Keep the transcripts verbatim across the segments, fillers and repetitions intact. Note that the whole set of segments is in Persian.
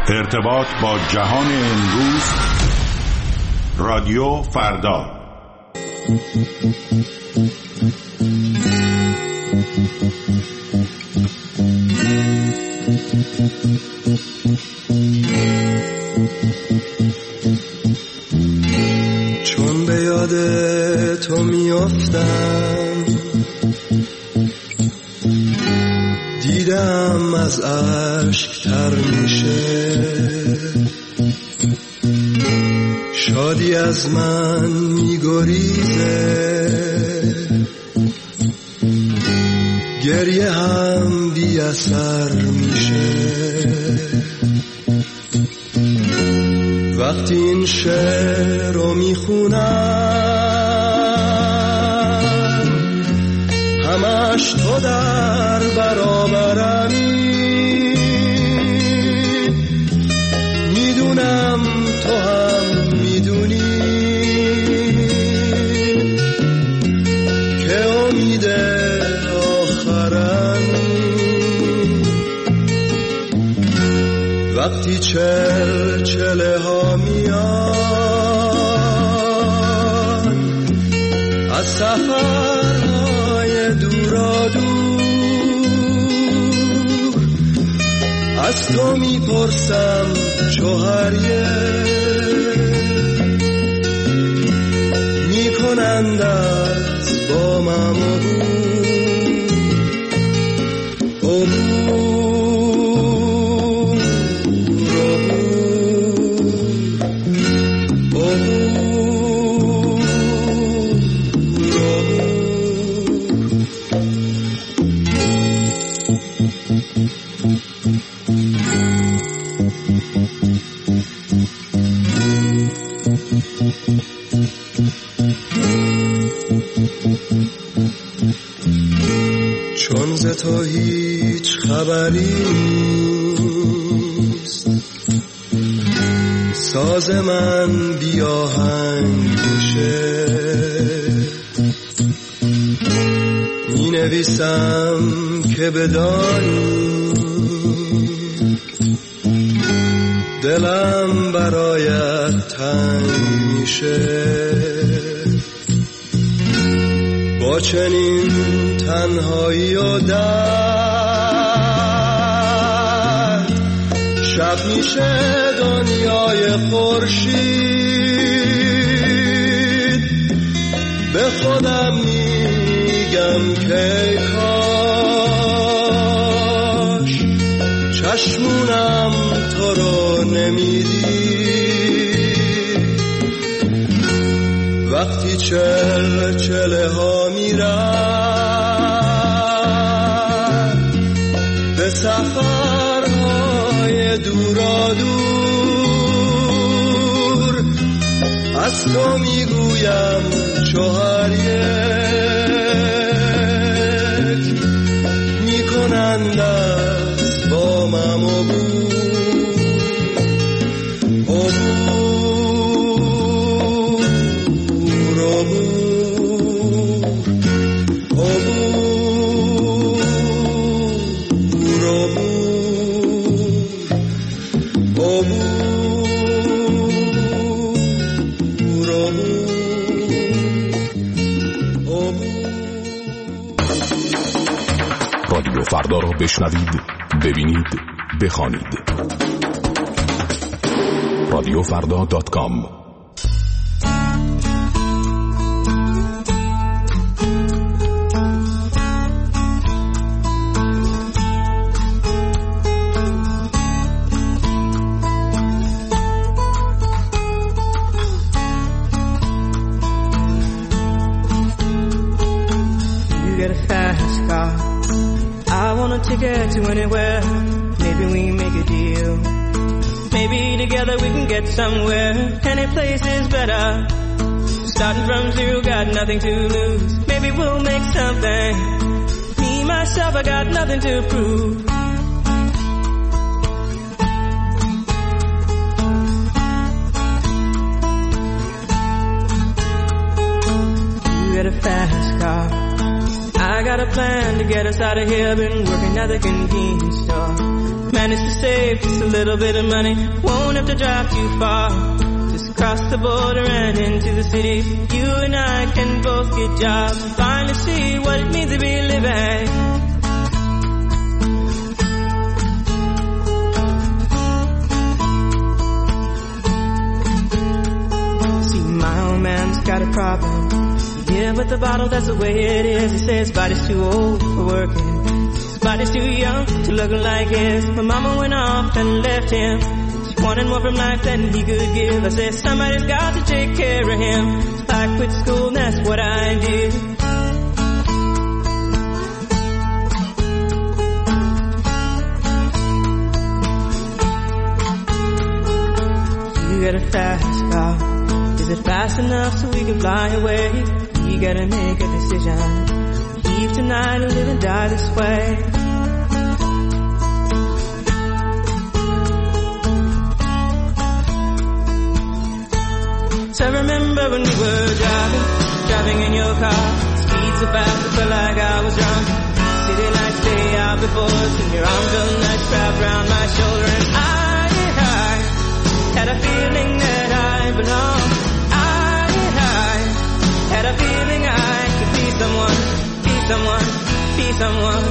ارتباط با جهان امروز، رادیو فردا. چون به یاد تو میافتم، دیدم از اشک تر میشه، شادی از من میگریزه، گریه هم بی اثر میشه. وقتی این شعر رو میخونم، همش تو در برابرمی، میدونم تو هم میدونی که امید آخرمی. وقتی چل چله ها میان از سفرهای دورا دور، از تو میپرسم چوهریه، میکنند از با من عبور. چون ز تو هیچ خبری نیست، ساز من بی آهنگ میشه، می نویسم که بدانی دلم برایت تنگ میشه. با چنین تنهایی و درد، شب میشه دنیای خورشید. به خودم میگم که کاش چشمونم تو رو نمیدید. وقتی چل چله ها میرن به سفرهای دورا دور، از تو میگویم چهار یک، میکنند از با من عبور. رادیو فردا را بشنوید، ببینید، بخوانید. رادیو فردا دات کام. Ticket to anywhere, maybe we make a deal. Maybe together we can get somewhere. Any place is better. Starting from zero, got nothing to lose. Maybe we'll make something. Me, myself, I got nothing to prove. You got a fast car, I got a plan to get us out of here. Been working at the convenience store. Man, manage to save just a little bit of money. Won't have to drive too far, just across the border and into the city. You and I can both get jobs and finally see what it means to be living. See, my old man's got a problem. Yeah, but the bottle, that's the way it is. He says his body's too old for working, his body's too young to look like his. My mama went off and left him. She wanted more from life than he could give. I said somebody's got to take care of him, so I quit school and that's what I did. You got a fast car, is it fast enough so we can fly away? You gotta make a decision, leave tonight or live and die this way. So I remember when we were driving, driving in your car, speed so fast I felt like I was drunk. City lights stay out before us and your arm felt nice wrapped around my shoulder. And I, I had a feeling that I belonged. Had a feeling I could be someone, be someone, be someone.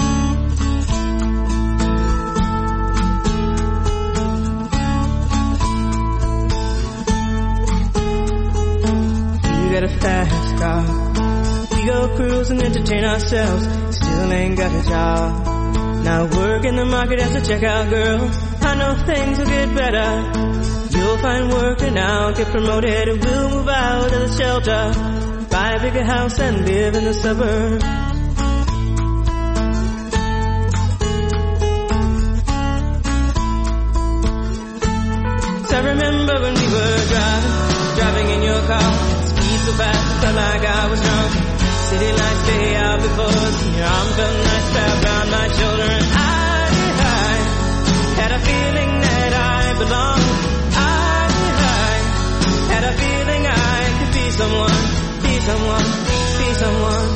You got a fast car, we go cruise and entertain ourselves. Still ain't got a job, now work in the market as a checkout girl. I know things will get better, you'll find work and I'll get promoted and we'll move out of the shelter, buy a bigger house and live in the suburbs. So I remember when we were driving, driving in your car, speed so fast I felt like I was drunk. City lights stay out before us and your arm felt nice wrapped around my shoulder. And I, I had a feeling that I belonged. Had a feeling I could be someone, be someone, be someone.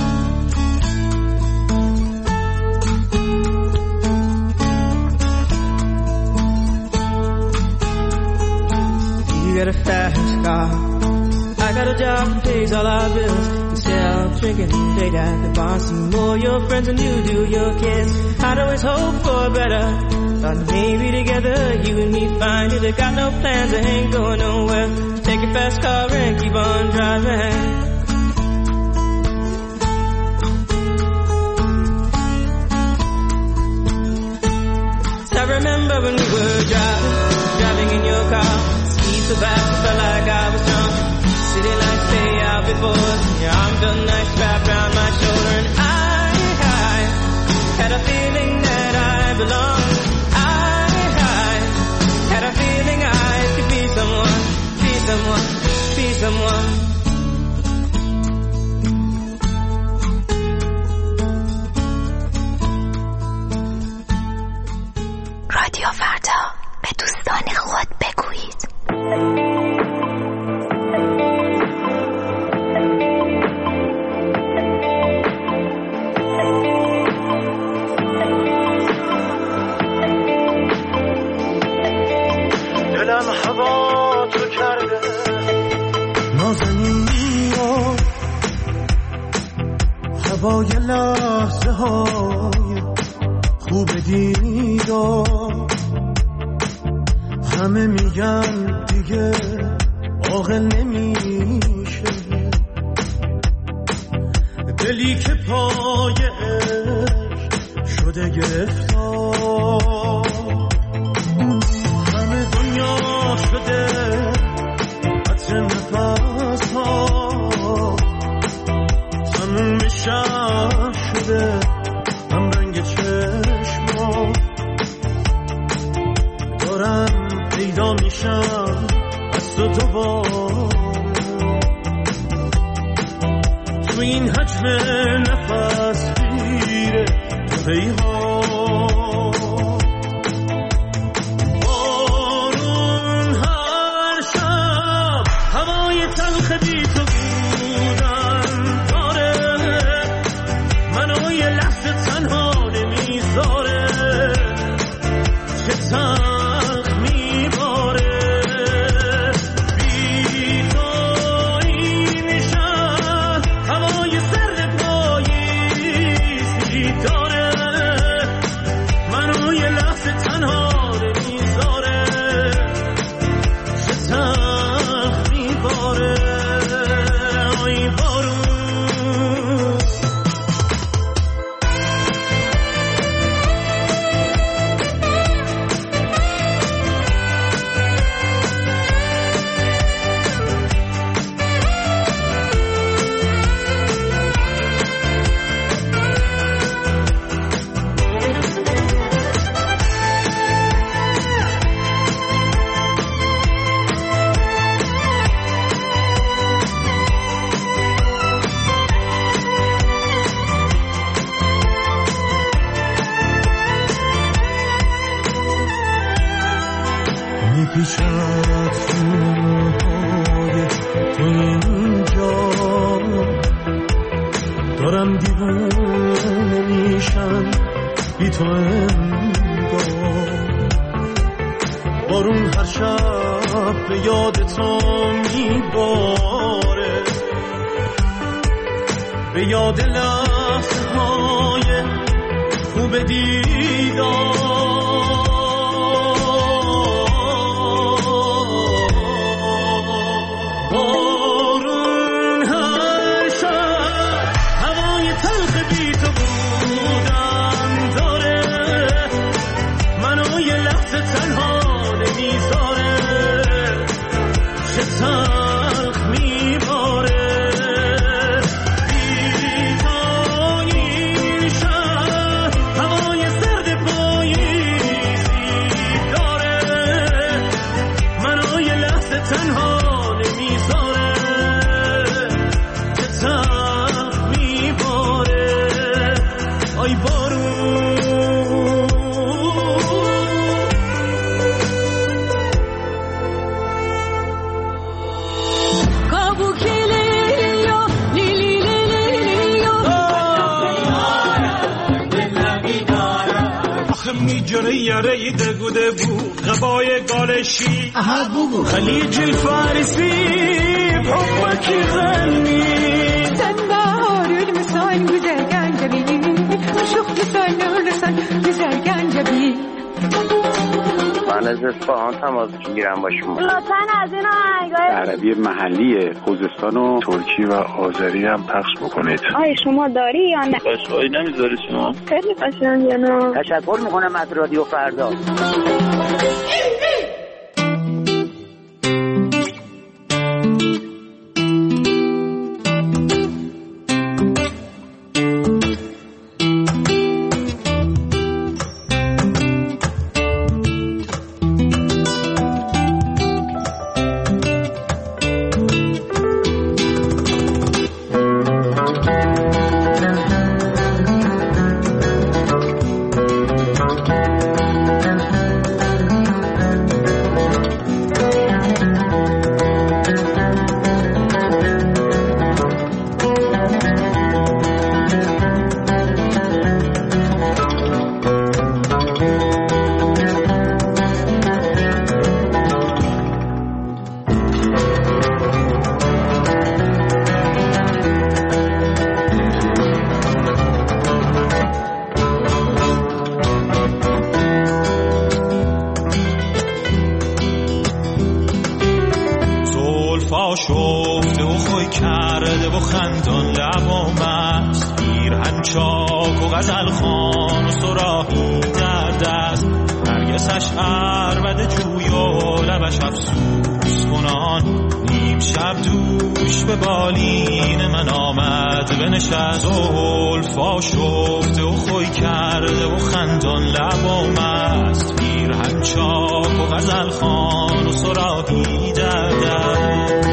You got a fast car, I got a job that pays all our bills. Instead of drinking late at the bar, see more your friends than you do your kids. I'd always hope for better, thought maybe together you and me find it. I got no plans, I ain't going nowhere. Take your fast car and keep on driving. So I remember when we were driving, driving in your car, speed so fast I felt like I was drunk. City lights stay out before us and your arm felt nice wrapped around my shoulder. And I, I had a feeling that I belonged. Had a feeling I could be someone, be someone, be someone. رادیو فردا، به دوستان خود بگویید. هوا تو کرده نازنین و هوای لحظه های خوب دید و همه میگن دیگه عاقل نمیشه دلی که پای عشق شده گرفتار همه دنیا شده عطر نفس ها تموم شب شده هم رنگ چشم ها دارم پیدا میشم از تو دوباره تو این حجم نفس گیره تو بیها تلخ میباره بی تو این شهر هوای سرد پاییزی داره منو یه لحظه تنها نمیذاره چه تلخ میباره آی بارون میپیچد خونهای تو اینجا دارم دیوونه میشم بی تو انگار بارون هر شب به یاد تو میباره به یاد لحظه های خوب دیدار یاره دگوده بو غبای گالشی خلیج الفارسی بحبك يغني تنبار المسان güzel جبي وشوف لسان لسان güzel جبي من از اصفهان تماس میگیرم با شما. لطفاً از این آهنگای عربی محلی خوزستان و ترکی و آذری هم پخش بکنید. آیا شما داری یا نه؟ قشنگی نمیذاری شما؟ خیلی قشنگه نه. تشکر میکنم از رادیو فردا. شفته و خوی کرده و خندان لبا مست پیرهن چاک و غزل خان و صراحی در دست نرگسش عربد جوی و لبش افسوس کنان نیم شب دوش به بالین من آمد بنشست زلفا شفته و خوی کرده و خندان لبا مست پیرهن چاک و غزل خان و صراحی در دست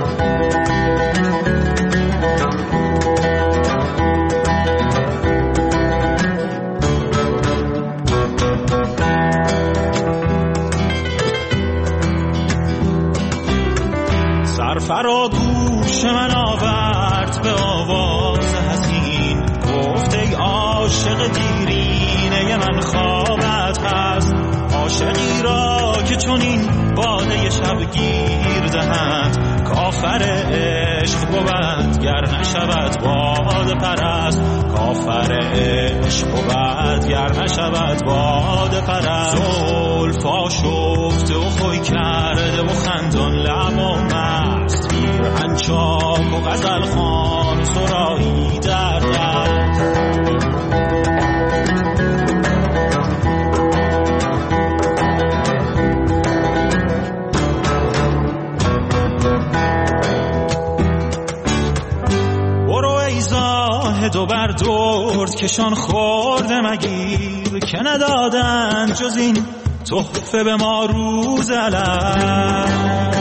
سرفرا گوش من آورد به آواز حزین گفت ای عاشق دیرینه من خوابت هست عاشق که چون این باده شبگیر دهند کافر عشق بود گر نشود باده پرست کافر عشق بود گر نشود باده پرست زلفا شفته و خوی کرده و خندان لب و مست پیرهن چاک و غزل خوان سرایی در دست تو بر درد کشان خورده مگیر که ندادن جز این تحفه به ما روز الست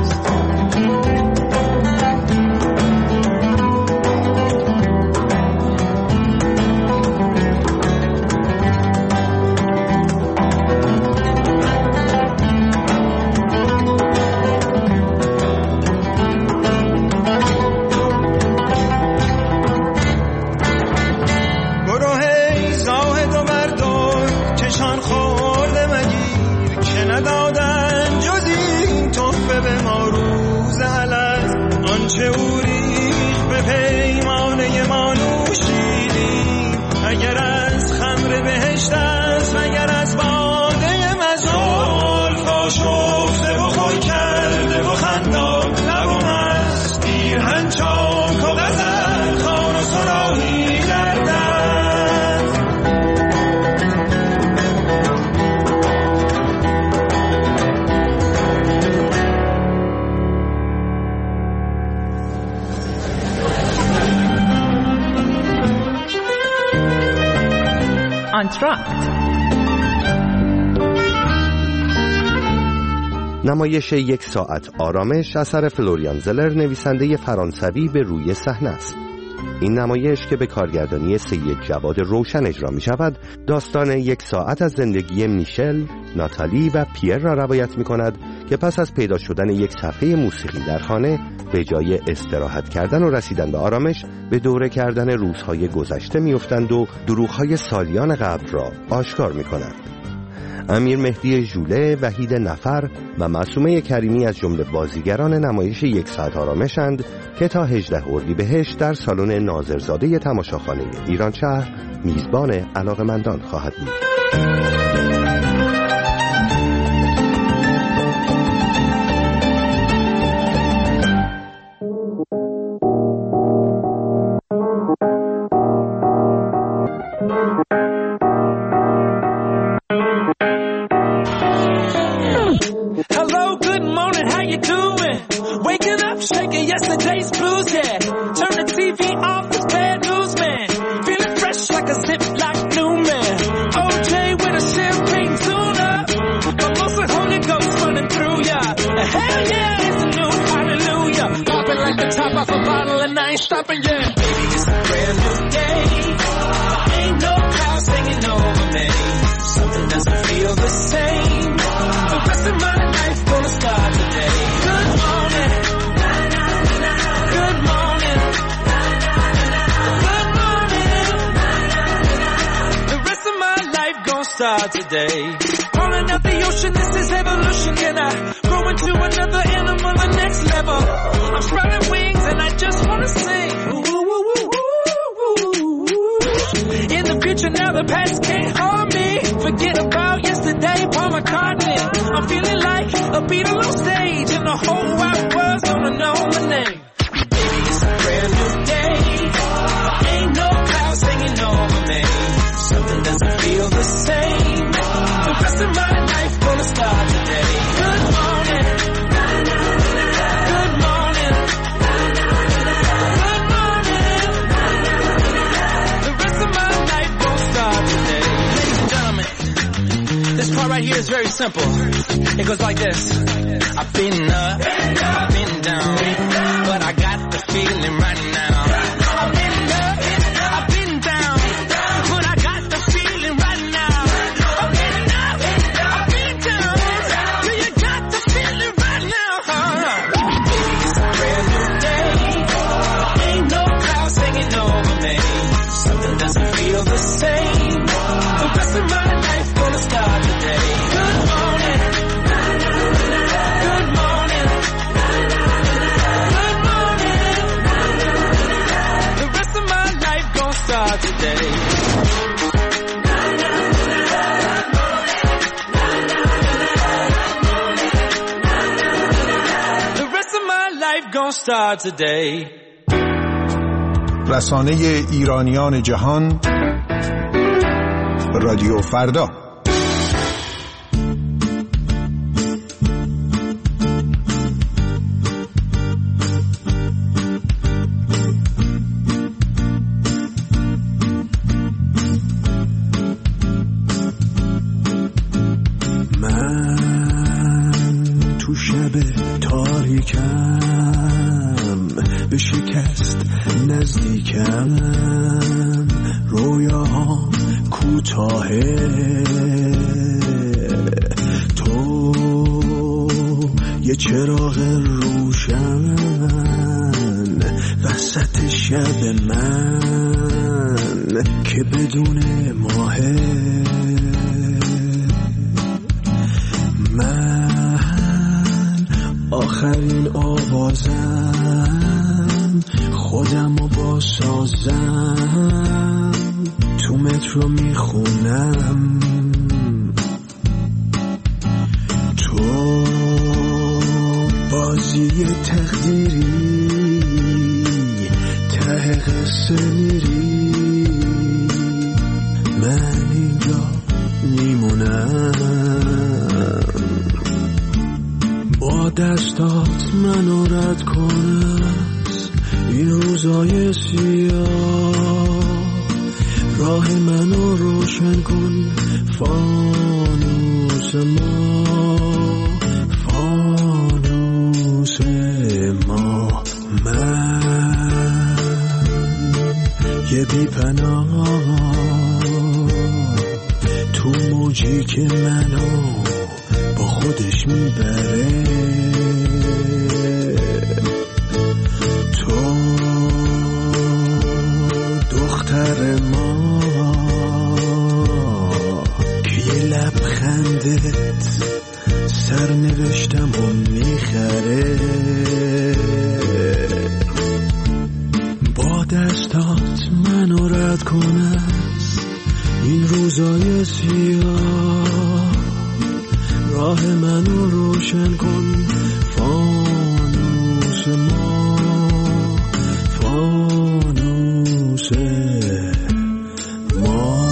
نمایش یک ساعت آرامش اثر فلوریان زلر نویسنده فرانسوی به روی صحنه است. این نمایش که به کارگردانی سید جواد روشن اجرا می شود داستان یک ساعت از زندگی میشل، ناتالی و پیر را روایت می کند که پس از پیدا شدن یک صفحه موسیقی در خانه به جای استراحت کردن و رسیدن به آرامش به دوره کردن روزهای گذشته می افتند و دروغ‌های سالیان قبل را آشکار می کنند. امیر مهدی ژوله، وحید نفر و معصومه کریمی از جمله بازیگران نمایش یک ساعت آرامشند که تا هجدهم اردیبهشت در سالن ناظرزاده تماشاخانه ایرانشهر میزبان علاقه‌مندان خواهد بود. Today, calling out the ocean, this is evolution. Can I grow into another animal, the next level? I'm sprouting wings and I just wanna sing. Ooh, ooh, ooh, ooh, ooh. In the future now, the past can't harm me. Forget about yesterday, Paul McCartney. I'm feeling like a Beatle on stage, and the whole wide world's gonna know my name. Baby, it's a brand new day. Ain't no clouds hanging over me. Something doesn't feel the same. The rest of my life gonna start today. Good morning. Good morning. Good morning. The rest of my life gonna start today. Ladies and gentlemen, this part right here is very simple. It goes like this. I've been up, I've been down, but I got the feeling right now. I've been up, I've been down, but I got the feeling right now. I've been up, I've been down, do you got the feeling right now? Baby, it's a brand new day. Ain't no clouds hanging over me. Something doesn't feel the same. The rest of my life gonna start today. Good morning. gonna start today. رسانه ایرانیان جهان، رادیو فردا. به شکست نزدیکم، رویاهام کوتاهه، تو یه چراغ روشن وسط شب من که بدون ماهه. من آخرین آوازم، خودم رو باسازم، تو مترو میخونم، تو بازی تقدیری ته قصه میری، من اینجا میمونم. با دستات منو رد کن از این روزای سیاه، راه منو روشن کن، فانوس ما، فانوس ما. من یه بی پناه تو موجی که منو با خودش میبره، تو دختر ما که یه لبخندت سرنوشتم و میخره. با دستات منو رد کن از این روزای سیاه، راه منو روشن کن، فانوس ما، فانوس ما.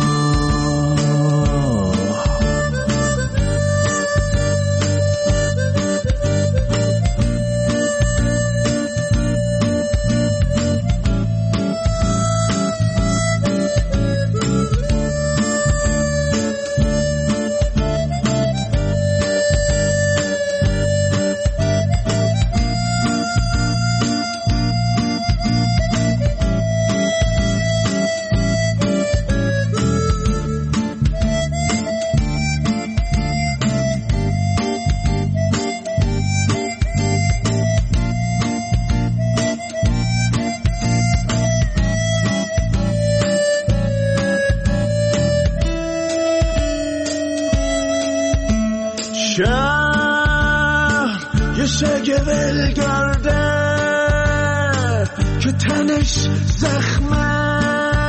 شهر یه سگ ولگرده که تنش زخمه،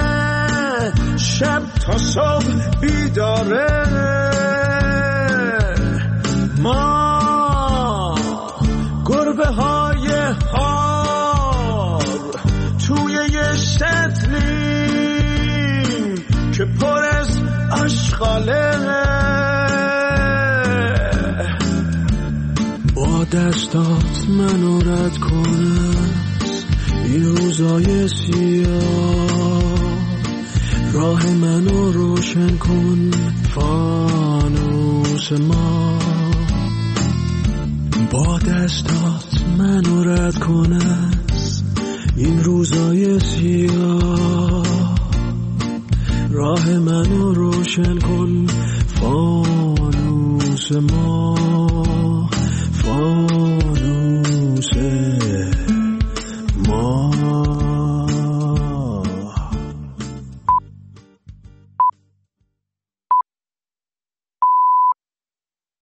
شب تا صبح بیداره. ما گربه های هار توی یه شتلیم که پر از آشغاله. با دستات منو رد کن از این روزای سیاه، راه منو روشن کن، فانوس ما. با دستات منو رد کن از این روزای سیاه، راه منو روشن کن، فانوس ما.